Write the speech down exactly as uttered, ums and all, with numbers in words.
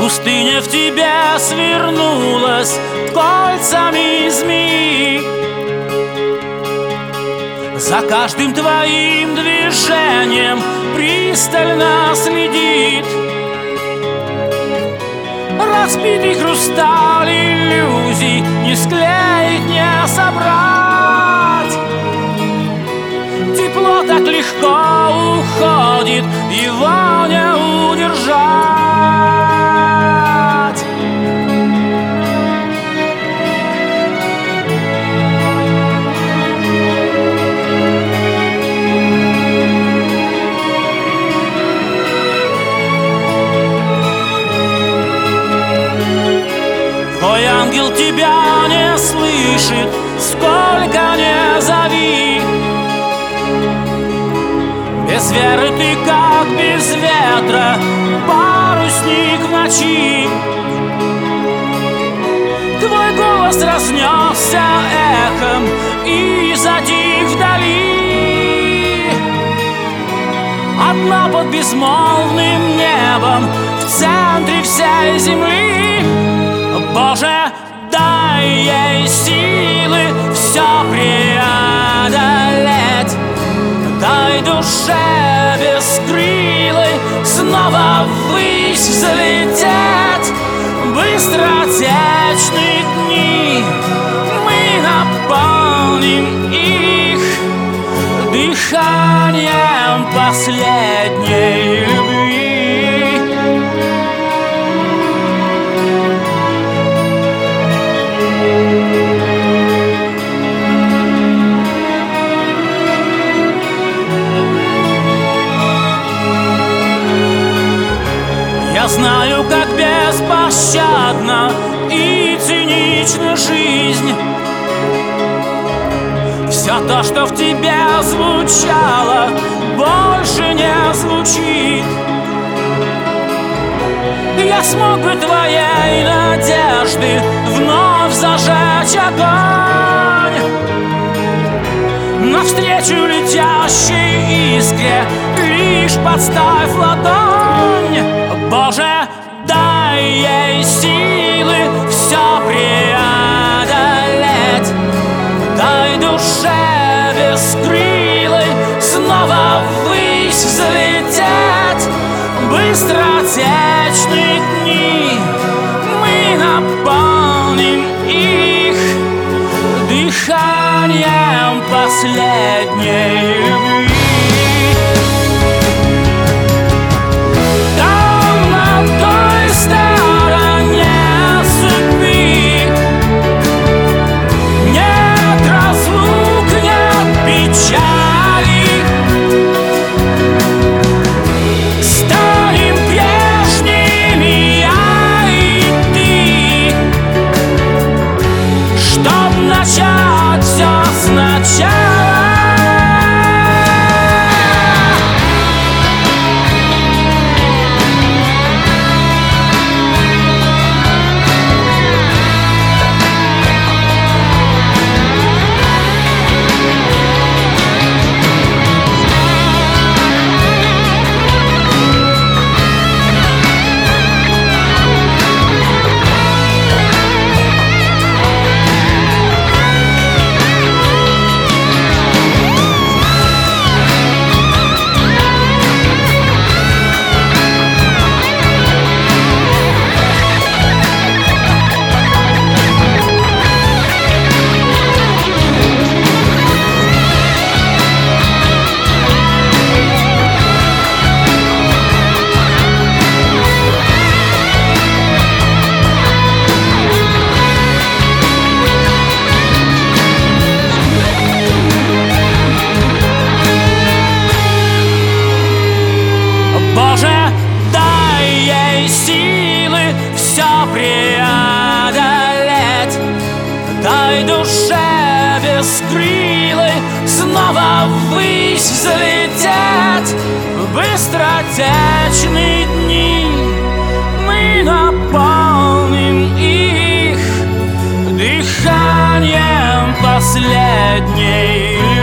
Пустыня в тебе свернулась кольцами змеи. За каждым твоим движением пристально следит. Разбитый хрусталь иллюзий не склеить, не собрать. Тепло так легко уходит, его не удержать. Твой ангел тебя не слышит, сколько не зови. Без веры ты как без ветра, парусник в ночи. Твой голос разнесся эхом и затих вдали. Одна под безмолвным небом в центре всей земли. Боже, дай ей силы все преодолеть. Дай душе бескрылой снова ввысь взлететь. Быстротечные дни мы наполним их дыханием последней любви. Я знаю, как беспощадна и цинична жизнь. Все то, что в тебе звучало, больше не звучит. Я смог бы твоей надежды вновь зажечь огонь. Навстречу летящей искре лишь подставь ладонь. Боже, дай ей силы все преодолеть. Дай душе бескрылой снова ввысь взлететь. Быстротечные дни мы наполним их дыханием последней любви. Начать все сначала. Боже, дай ей силы все преодолеть. Дай душе бескрылой снова ввысь взлететь. Быстротечные дни мы наполним их дыханием последней